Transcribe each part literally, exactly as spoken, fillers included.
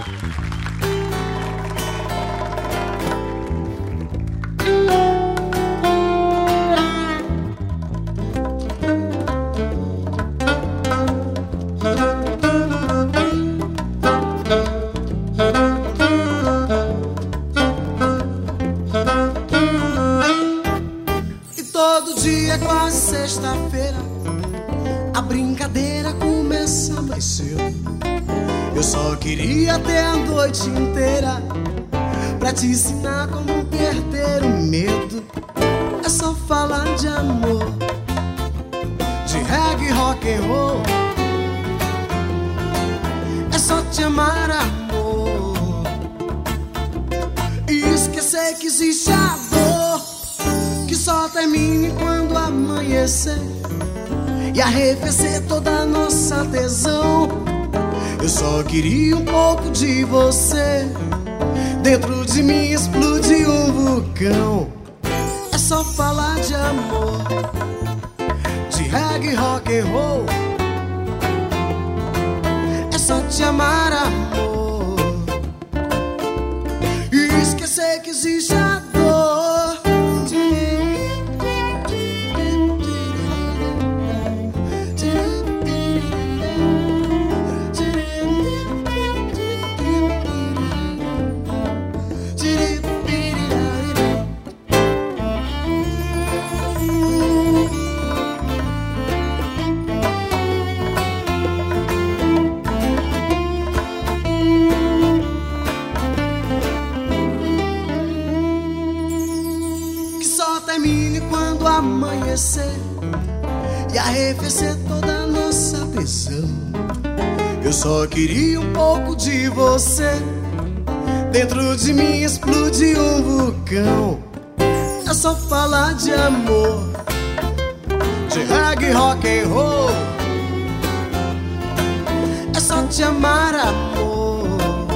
Todo dia, quase sexta-feira, a brincadeira começa mais cedo. Eu só queria ter a noite inteira pra te ensinar como perder o medo. É só falar de amor, de reggae, rock and roll. É só te amar, amor, e esquecer que existe a dor, que só termine quando amanhecer e arrefecer toda a nossa tesão. Eu só queria um pouco de você, dentro de mim explode um vulcão. É só falar de amor, de reggae, rock and roll. É só te amar, amor, e esquecer que existe a dor. Termine quando amanhecer e arrefecer toda a nossa tesão. Eu só queria um pouco de você, dentro de mim explode um vulcão. É só falar de amor, de reggae, rock and roll. É só te amar, amor,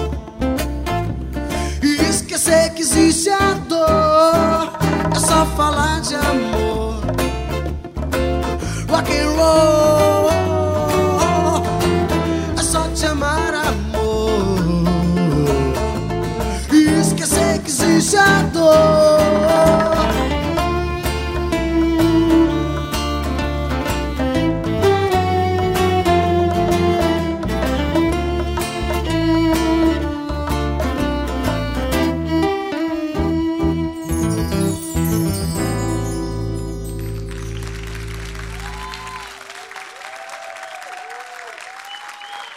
e esquecer que existe a dor. É só falar de amor, rock and roll.